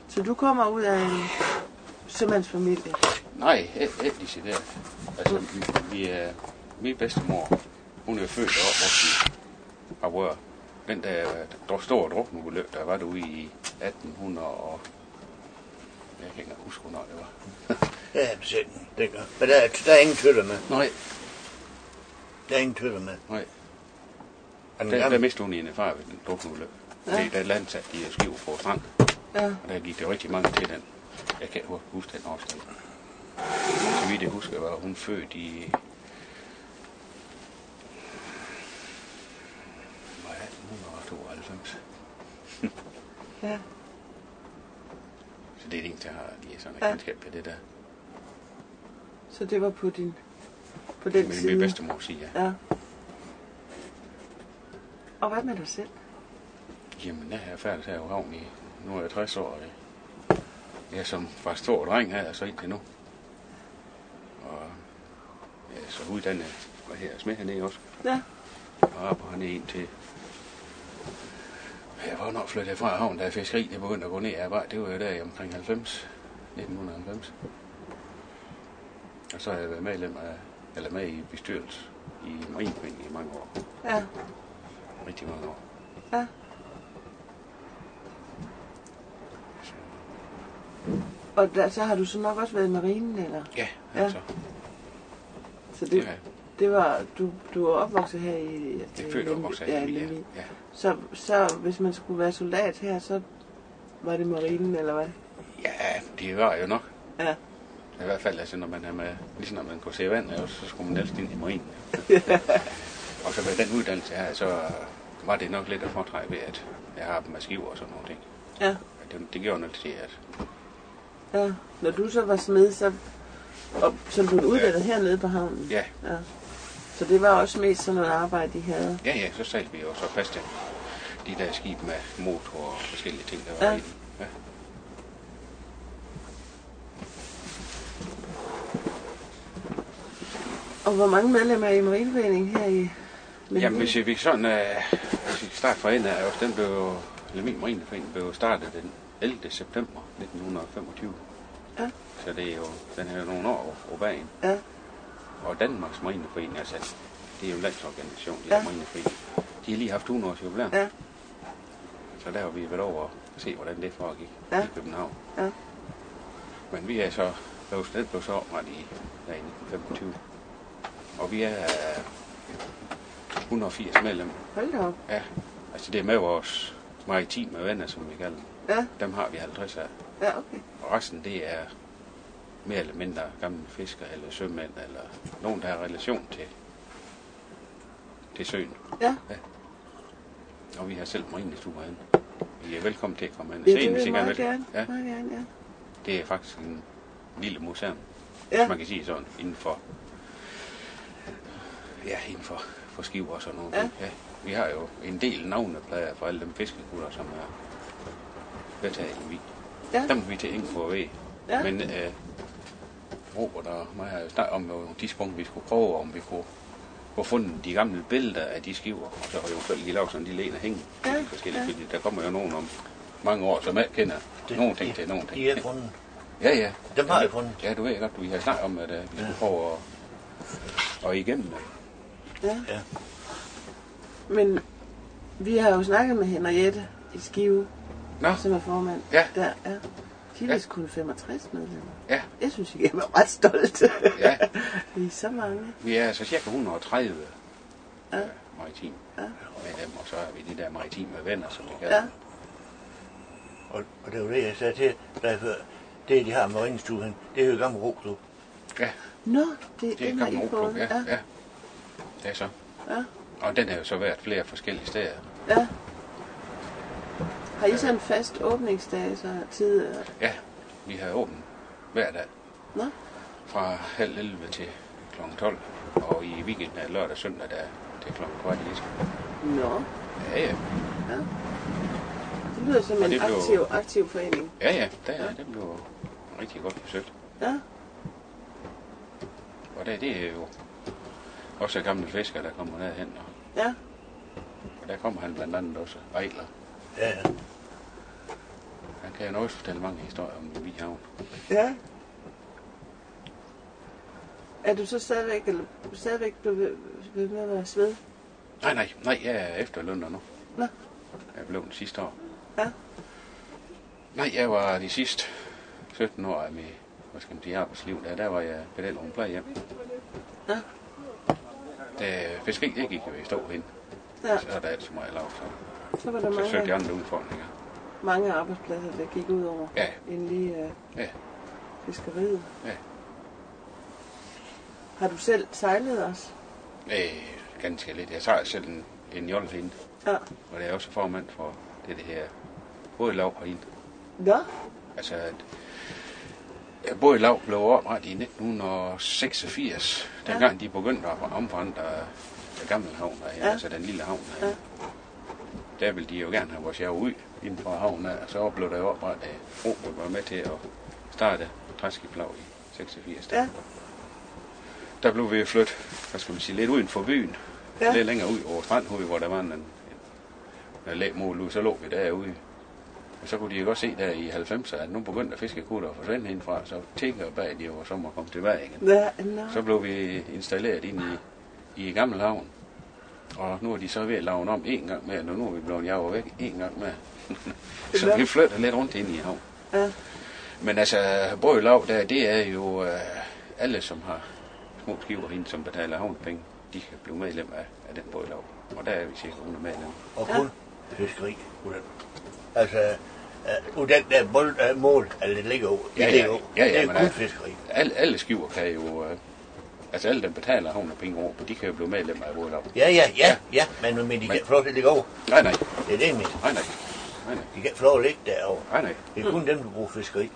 Så du kommer ud af en sømandsfamilie? Nej, ikke decideret. Altså, min bedstemor, hun er født og opvokset i Harboøre. Den der store drukneulykke, der var derude i 1800 og... Jeg kan ikke huske, hvornår det var. Ja, besætning. Det gør. Men der er ingen tøller med. Nej. Der er ingen tøller med. Nej. Der mistede hun en far ved den drukneulykke. Ja. Der landsatte de Skive på strand. Ja. Og der gik det rigtig mange til den. Jeg kan ikke huske den årstal. Så vidt jeg husker, var hun født i... Var 1892. Ja. Så det er det eneste, jeg har lige sådan et kendskab til det der. Så det var på den side? Min bedstemor siger, ja. Og hvad med dig selv? Jamen, jeg er færdig her i havn i... Nu er jeg 60 år. Jeg er som fra stor dreng her, så indtil nu. Og jeg er så uddannet, smed hernede også. Ja. Og arbejder hernede indtil... Jeg var nok flyttet fra havn, da fiskeri det begyndte at gå ned ad vej. Det var jo der i omkring 1990. Og så har jeg været med i bestyrelse i Marineforeningen i mange år. Ja. Rigtig mange år. Ja. Og så har du så nok også været i marinen, eller? Ja, altså. Så det var, du var opvokset her i... Det er født og opvokset her i Lemvig, ja. Så hvis man skulle være soldat her, så var det marinen, eller hvad? Ja, det var jo nok. Ja. I hvert fald, altså, når man er med, ligesom når man kunne se vand, så skulle man helst ind i marinen. Og så med den uddannelse her, så var det nok lidt at foretrække ved, at jeg har med skiver og sådan noget ting. Ja. Det gjorde noget til, at... Ja, når du så var smed, så blev du uddannet hernede på havnen? Ja. Så det var også mest sådan noget arbejde, de havde? Ja, så sejlede vi jo så fast til de der skib med motor og forskellige ting, der var i den. Ja. Og hvor mange medlemmer er i Marineforeningen her i Lemvig? Jamen, hvis vi sådan, hvis vi starter fra enden af, den blev Lemvig Marineforening blev startet den 11. september 1925. Ja. Så det er jo, den er jo nogle år på bagen. Ja. Og Danmarks Marineforening, altså, det er jo en landsorganisation, de der Marineforening. De har lige haft 100 års jubilæum. Ja. Så der har vi været over og se, hvordan det foregik i København. Ja. Men vi er så, den blev så oprettet i 1925. Og vi er 180 medlemmer. Hold da op. Ja, altså det er med vores maritime venner, som vi kalder dem. Ja. Dem har vi 50 af. Ja, okay. Og resten, det er mere eller mindre gamle fiskere eller sømænd, eller nogen, der har relation til søen. Ja. Og vi har selv marinestue herinde. I er velkommen til at komme hen. Ja, det vil jeg meget gerne. Ja. Meget gerne, ja. Det er faktisk en lille museum, ja. Hvis man kan sige sådan, inden for skiver og sådan noget. Ja. Ja. Vi har jo en del navneplader for alle dem fiskekutter, som er vedtaget i Lemvig. Ja. Dem vil vi til ingen få ved. Ja. Men Robert og mig har jo snakket om nogle tidspunkt, vi skulle prøve, om vi kunne få fundet de gamle billeder af de skiver, og så har jo selv lige lavet sådan en lille en at hænge i forskellige billeder. Der kommer jo nogen om mange år, som jeg kender nogle ting til nogle ting. De er fundet. Ja. Dem har jeg fundet. Ja, du ved godt, vi har snakket om, at vi skulle prøve at igennem det. Ja. Men vi har jo snakket med Henriette i Skive, som er formand. Ja. Der er. De er kun 65 medlemmer. Ja. Jeg synes, jeg er ret stolt. Ja. Vi er så mange. Vi er altså cirka 130 maritime medlemmer, og så er vi de der maritime venner, som vi kalder dem. Og det var det, jeg sagde til dig før. Det, de har med marinestuen, det er jo gammel roklub. Ja. Nå, det er gammel roklub, ja. Det er så. Ja. Og den har jo så været flere forskellige steder. Ja. Har I så en fast åbningsdag, så tid? Ja, vi har åbent hver dag. Nå? Fra 11:30 til kl. 12. Og i weekenden er lørdag og søndag, der til kl. 12:15. Nå? Ja. Det lyder som en aktiv forening. Ja, det blev rigtig godt besøgt. Ja. Og det er jo også gamle fiskere, der kommer derhen. Og der kommer han blandt andet også Ejler. Ja. Han kan jeg nok også fortælle mange historier om i Vihavn. Ja. Er du så stadigvæk blevet med at være sved? Nej, jeg er efterlønner nu. Nå. Jeg blev den sidste år. Ja. Nej, jeg var de sidste 17 år af mit arbejdsliv. Der var jeg pedel på plejehjem. Ja. Da fiskeri, det gik jo i stå hen. Ja. Så er der alt så meget lav, så var der så søgte jeg andre udfordringer. Mange arbejdspladser, der gik ud over. Ja. End lige fiskeriet. Ja. Har du selv sejlet også? Ganske lidt. Jeg tager selv en jolle herinde. Ja. Og det er også formand for det her bådlav herinde. Ja. Altså, bådlav blev oprettet i 1986, dengang de begyndte at omforandre den gamle havn, altså den lille havn. Ja. Der ville de jo gerne have vores ud inden for havnen, og så blev der jo oprettet, at Robert var med til at starte træskibslav i 86. Ja. Der blev vi flyttet, lidt uden for byen, lidt længere ud over Strandhoved, hvor der var en lægmål ud, så lå vi derude. Og så kunne de jo godt se der i 90'erne, at nu begyndte fiskekutter at forsvinde herindefra, så tænker bag de jo, så må komme tilbage igen. Ja, no. Så blev vi installeret ind i Gammel Havn, og nu er de så ved at lave om en gang med, og nu er vi blevet jaget væk en gang med. Så vi flytter lidt rundt ind i havn. Ja. Men altså, bådlav der, det er jo alle, som har små skiver hende, som betaler havnepenge, de kan blive medlem af den bådlav. Og der er vi cirka 100 medlem. Og kun fiskeri. Altså, den der mål, det ligger over. Det er kun fiskeri. Alle skiver kan jo... altså alle, der betaler havnepenge over, de kan jo blive medlem af bådlav. Ja, men de kan ikke få lov til at ligge over. Nej. Det er det, mit. Nej. De kan ikke få lov at ligge derovre. Nej. Det er kun dem, der bruger fiskeri.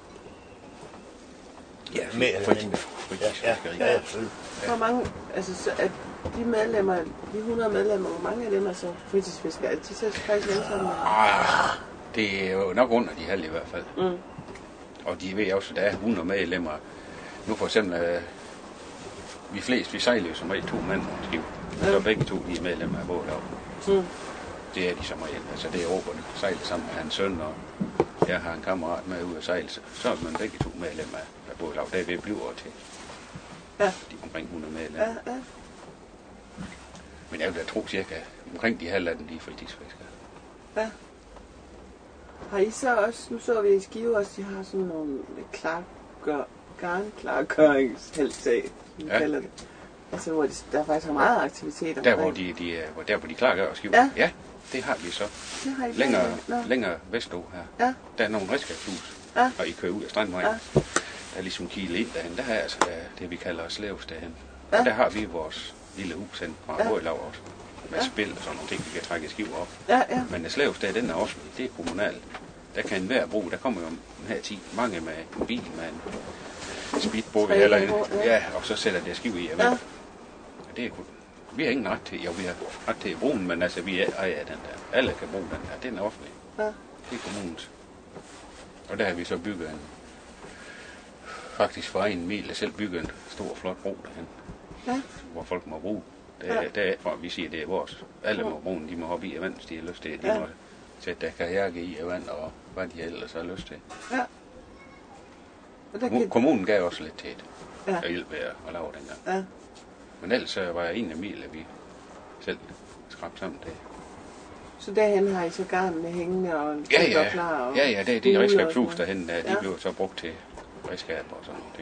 Ja, mere eller mindre. Ja, selvfølgelig. Hvor mange, altså så at de medlemmer, de 100 medlemmer, hvor mange af dem er så fritidsfiskere? Er de så faktisk langsomme? Det er jo nok under de halve i hvert fald. Mm. Og de ved også, at der er 100 medlemmer. Nu for eksempel, vi sejler jo som regel 2 mand på en skib. Så begge to de er medlemmer af bådlav. Mm. Det er de som regel. Altså det er Robert, sejler sammen med hans søn, og jeg har en kammerat med ud at sejle. Så er man begge to medlemmer af bådlav. Der er vi bliver til. Ja. De omkring 100 medlemmer. Ja. Men jeg vil da tro cirka omkring de halv af dem, de er fritidsfiskere. Ja. Har I så også, nu så vi i Skive også, de har sådan nogle garnklargøringstiltag, som de kalder det. Altså hvor der faktisk er meget aktivitet omkring. Der hvor de klargør Skive. Ja. Det har vi så. Det har I Længere vestå her. Ja. Der er nogle redskabshus, og I kører ud af Strandvejen. Ja. Der er ligesom kilet ind derhen. Der er altså det, vi kalder slævs derhen. Ja. Og der har vi vores lille hus hen fra bådlav også. Med spil og sådan nogle ting, vi kan trække skiver op. Ja. Men slævs der, den er også, det er kommunalt. Der kan enhver bruge. Der kommer jo her 10 mange med en bil, med en speedboat eller en. Ja, og så sætter det skive i. Og det er kun. Vi har ingen ret til, vi har ret til at bruge den, men altså vi ejer den der. Alle kan bruge den der. Den er offentlig. Ja. Det er kommunens. Og der har vi så bygget faktisk for en mil selv bygget en stor, flot bro derhen, hvor folk må bruge. Det er for, vi siger, det er vores. Alle må bruge den, de må hoppe i vand, hvis de har lyst til. De må sætte der kajake i vand, og hvad de ellers har lyst til. Ja. Kommunen gav også lidt til at hjælpe ved at lave den gang. Ja. Men ellers var jeg en af mil, at vi selv skrabte sammen det. Så derhen har I så garnene hængende og klar? Og ja, det er de redskabshus derhen, der de blev så brugt til redskaber og sådan noget.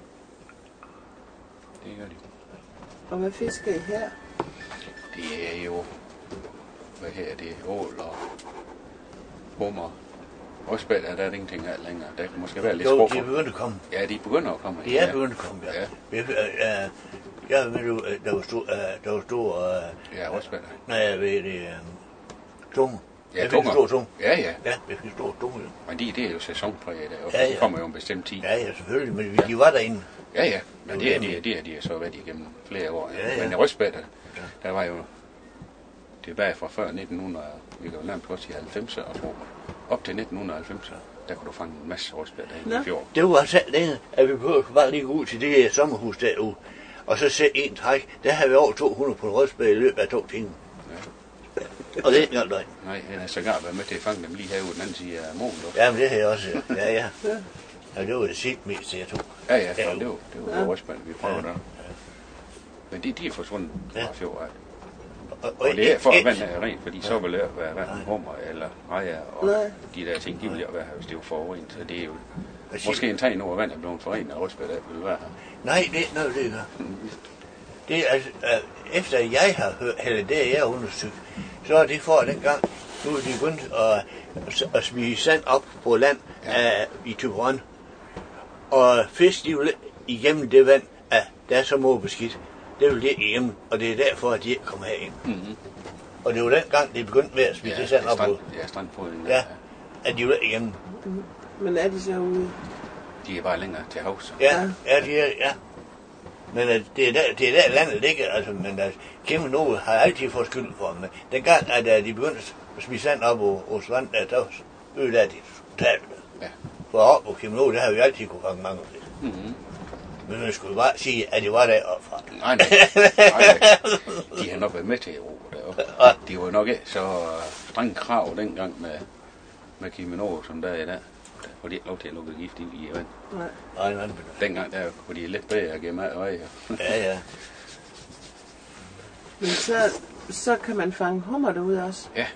Det gør de. Og hvad fisker I her? Det er jo, det er ål og hummer. Rødspætter, der er ingenting af længere. Der kan måske være lidt sprog. De er begyndt at komme. Ja, de begynder at komme. De er begyndt at komme, ja. Der var stor... ja, rødspætter. Nej, jeg ved det... Tunge. Ja, tunger. Stor tunge. Ja. Ja, jeg fik stor tunge. Men det er jo sæsonpræget, og de kommer jo en bestemt tid. Ja, selvfølgelig, men de var derinde. Ja, men det er de så været igennem flere år. Men rødspætter, der var jo tilbage fra før 1900, vi kan jo nærmest også i 90'er, og tror op til 1990'er, der kunne du fange en masse rødspætter inde i fjorden. Det var selv det, at vi bare lige gå ud til det her sommerhus derude, og så sætte en træk. Der havde vi over 200 på en rødspætte i løbet af 2 timer. Og det er ikke engang løgn. Nej, han har sågar været med til at fange dem lige herude den anden side af målen. Jamen det har jeg også. Ja. Ja, det var det set mest, jeg tog. Ja, det var røstmand, vi prøver der. Men de er forsvundet fra fjorden. Og det er for at vandet er rent, fordi så vil det være hverken hummer eller rejer og de der ting, de vil jo være her, hvis det er forurenet. Så det er jo måske en tegn over, at vandet er blevet forurenet, og røstmand vil være her. Nej, det gør. Det er altså, efter jeg har hørt, eller det jeg har undersøgt, så er det for den gang, nu er de begyndt at smide sand op på land i Thyborøn. Og fisk, de vil igennem det vand, der er så måbeskidt. Det vil det igennem, og det er derfor, at de ikke kommer herind. Mm-hmm. Og det var den gang, de begyndte med at smide det sand op på. Ja, strandfoden. Ja, at de vil igennem. Mm-hmm. Men er de så ude? De er bare længere til havs. Ja, de er, ja. Men det er der landet ligger, altså, men Kæmpe Nove har altid fået skyld for dem. Dengang, at de begyndte at smide sand op på strand, der ødelagde de totalt. Ja. For op på Kæmpe Nove, der har vi altid kunne fange mange af det. Mm-hmm. Men man skulle bare sige, at de var deroppe fra. Nej. De har nok været med til at ro deroppe. De var nok ikke så strenge krav dengang med Kæmpe Nove, som der er i dag. For de ikke lov til at lukke gift ind i vand. Nej. Dengang der kunne de lidt bedre at gemme af vej. Ja. Men så kan man fange hummer derude også? Ja.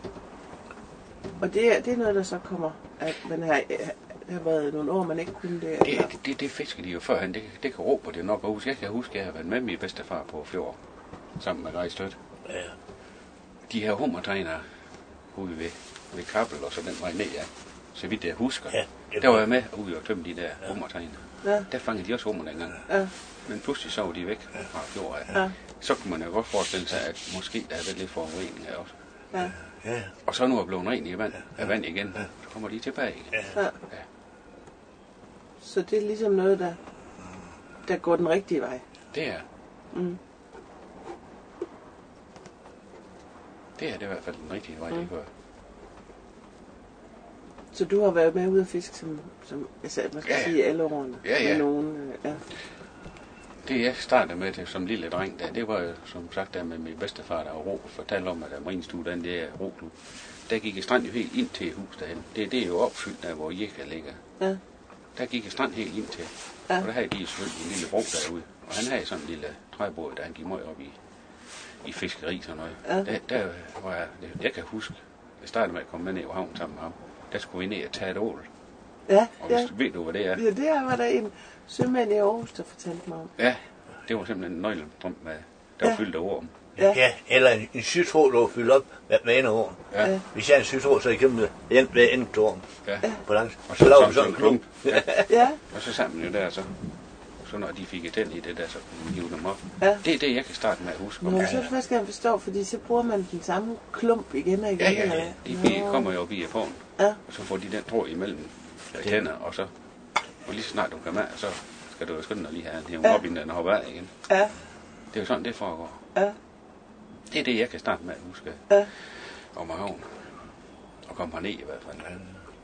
Og det er noget, der så kommer, at man har været nogle år, man ikke kunne det? Det fisker de jo førhen. Det kan råbe, og det er nok at huske. Jeg kan huske, at jeg har været med min bedstefar på fjord, sammen med Rejstøt. Ja. De her hummertegner ude ved Kappel og så den vej ned, så vidt jeg husker. Ja, der var jeg med ude og tømme de der hummertegner. Ja. Der fangede de også hummer dengang. Ja. Men pludselig så var de væk fra fjorden. Ja. Så kunne man jo godt forestille sig, at måske der er været lidt forurening her også. Ja. Og så nu er blevet ren i vand igen, så kommer de tilbage igen. Ja. Så det er ligesom noget, der går den rigtige vej? Det er. Mm. Det er i hvert fald den rigtige vej, det gør. Så du har været med ude at fiske, som man skal sige, alle årene? Ja. Med nogen, Det jeg startede med det, som lille dreng, det var jo som sagt der med min bedstefar, der var ro, fortalte om, at Marienstue, den der ro nu. Der gik strand jo helt ind til hus derhen. Det er jo opfyldt der, hvor Jekka ligger. Ja. Der gik strand helt ind til. Ja. Og der havde de selvfølgelig en lille bro derude. Og han havde sådan en lille træbåd, der han gik meget op i fiskeri og noget. Ja. Der var jeg kan huske, jeg startede med at komme med ned i havnen sammen med ham. Der skulle vi ned og tage et ål. Ja, og ved du, hvad det er? Ja, det var der en sømand i Aarhus, der fortalte mig om. Ja, det var simpelthen en nøgledrøm, der var fyldt af orm. Ja, eller en sytråd, der var fyldt op med en orm. Ja. Hvis jeg er en sytråd, så er jeg kæmpet ved en orm. Ja. På langs. Og så lavede vi sådan en klump. Ja. Og så sammen jo der, så når de fik et i det der, så kunne man hive dem op. Ja. Det er det, jeg kan starte med at huske. Nå, så først skal jeg forstå, fordi så bruger man den samme klump igen og igen. Ja. De kommer jo via påen. Ja. Og så får de den tråd imellem tænder, og lige så snart du kommer med, så skal du jo skynde dig lige have en op i den og hoppe af igen. Ja. Det er jo sådan, det foregår. Ja. Det er det, jeg kan starte med at huske. Ja. Om havn. Og komme herned i hvert fald. Ja.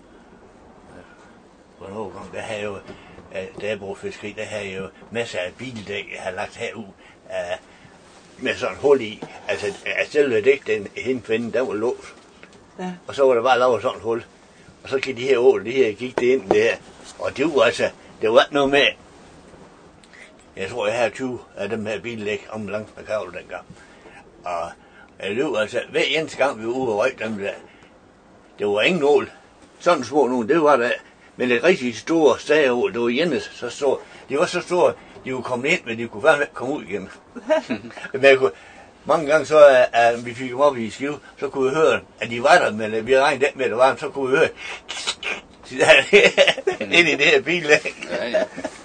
Hvornår gang, der har jo, da jeg brugte fiskeri, der har jo masser af bildæk, jeg har lagt herud, med sådan et hul i. Altså, selve dæk, den hindfinde, der var låst. Ja. Og så var der bare lavet sådan et hul. Og så gik de her ål, gik det ind det her. Og det var altså, det var ikke noget med. Jeg tror, jeg har 20 af dem her bildæk om langs med kavle dengang. Og det var altså, hver eneste gang vi var ude og røg dem der, det var ingen ål. Sådan små nogen, det var der. Men et rigtig store stageål, det var Jennes, så store. De var så store, de kunne komme ind, men de kunne fandme ikke komme ud igen. Men mange gange så, vi fik dem op i Skive, så kunne vi høre, at de var der, men vi regnede den med, at der var, så kunne vi høre, ind i det her bil. Ja.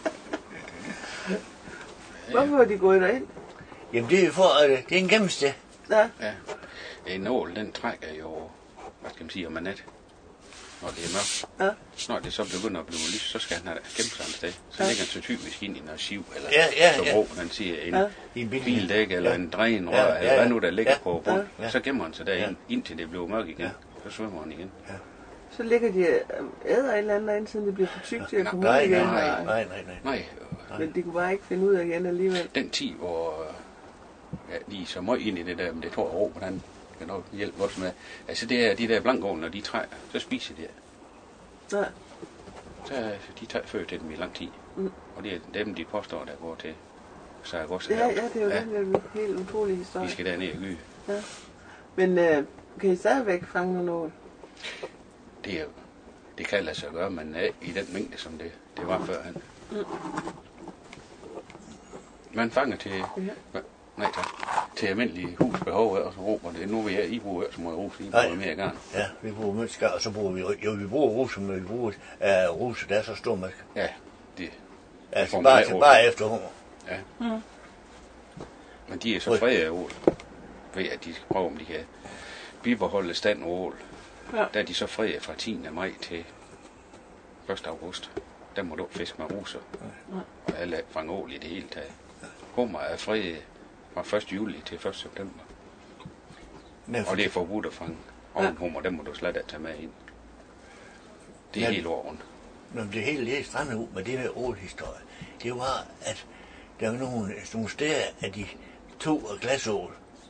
Hvorfor var de gået derind? Jamen det er for, det er en gennemsted. Ja. En nål, den trækker jo, hvad skal man sige, om nat. Når det er mørkt. Ja. Når det så begynder at blive lys, så skal han have gemt sig et sted. Så ligger han så typisk ind i noget siv, eller så råb, man siger, en bildæk, eller en drænrør, eller hvad nu der ligger på bund. Så gemmer han sig derinde, indtil det bliver mørkt igen. Så svømmer han igen. Ja. Så ligger de æder et eller andet derinde, siden det bliver for tykt til at komme ud igen. Nej. Men de kunne bare ikke finde ud af igen alligevel. Den 10, hvor de er så meget ind i det der, men det tror jeg råb, hvordan kan nok hjælpe også med. Altså det er de der blankål, når de træer, så spiser de det. Ja. Så er de tager før til dem i lang tid. Og det er dem, de påstår, der går til Saragossa. Ja, det er jo den helt utrolige historie. De skal derned og gyde. Ja. Men kan I stadigvæk fange nogle ål? Det kan lade sig gøre, men i den mængde, som det var førhen. Man fanger til... Ja. Nej tak. Til almindelige husbehov, og så råber det. Nu vil I bruge så meget rus, I bruger mere garn. Ja, vi bruger mønskar, og så bruger vi bruger rus, men vi bruger rus, der er så stor mælk. Ja, det... Altså bare efter hunger. Ja. Men de er så fredede af ål, ved at de skal prøve, om de kan bibeholde stand og ål. Ja. Der er de så fredede fra 10. maj til 1. august. Der må du fiske med ruser. Ja. Og alle fanger ål i det hele taget. Hummer er fredede fra 1. juli til 1. september. Og det er forbudt at fange ovenhummer, dem må du slet ikke tage med ind. Det er helt over rundt. Når det hele det strandede ud med det der ålhistorie, det var, at der var nogle steder, at de tog glasål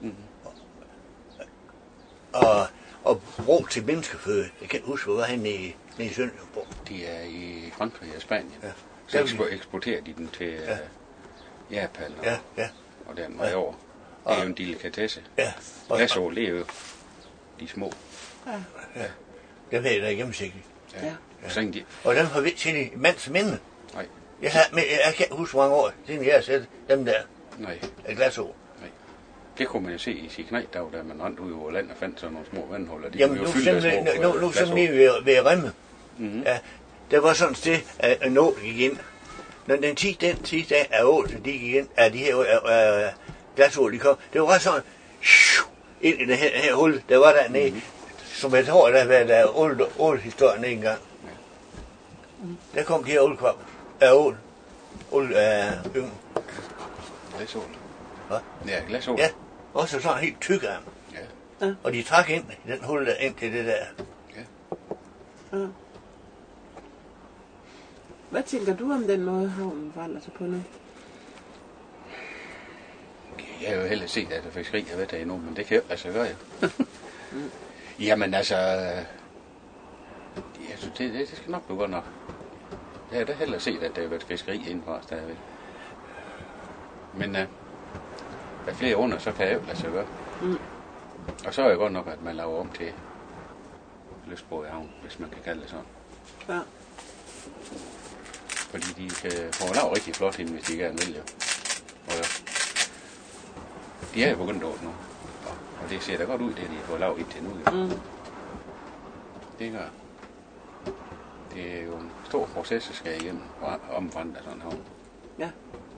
og brug til menneskeføde. Jeg kan ikke huske, hvor var han nede i Sønderborg. De er i Frankrig og Spanien. Ja. Så eksporterer de den til Japan og den vej over. Det er jo en delikatesse. Ja. Glasål, det er jo de små. Ja. Det ved jeg da gennemsigtigt. Ja. Og dem har vi ikke set i mands minde. Nej. Jeg kan ikke huske mange år, siden jeg har set dem der. Nej. Glasål. Nej. Det kunne man jo se i sin knægdag, da man rendte ud over land og fandt sådan nogle små vandhuller. Jamen nu sådan lige ved Remme. Ja, der var sådan et sted, at en ål gik ind. Når den 10 dag af ål, de gik ind, af de her glasål, de kom, det var sådan, ind i det her hul, der var dernede, som jeg tror, der har været ålhistorien en gang. Der kom de her ålkvab, ål, yng. Glasål. Hvad? Ja, glasål. Ja, også sådan helt tyk af dem. Ja. Og de trak ind i den hul der, ind til det der. Ja. Hvad tænker du om den måde, havnen forandrer sig på nu? Jeg har jo heller set, at der fiskeri har været der endnu, men det kan jo altså gøre jo. Jamen altså, det skal nok blive godt nok. Jeg har da heller set, at der har været fiskeri indenfor stadigvæk. Men med flere under, så kan jeg jo lade sig gøre. Og så er det godt nok, at man laver om til lystbåd i havn, hvis man kan kalde det sådan. Ja. Fordi de kan få lavet rigtig flot ind, hvis de gerne vil jo. Og de er jo begyndt at nu. Og det ser da godt ud, det de får lavet indtil nu. Det gør. Det er jo en stor proces, der skal igennem og omforandre sådan en havn. Ja.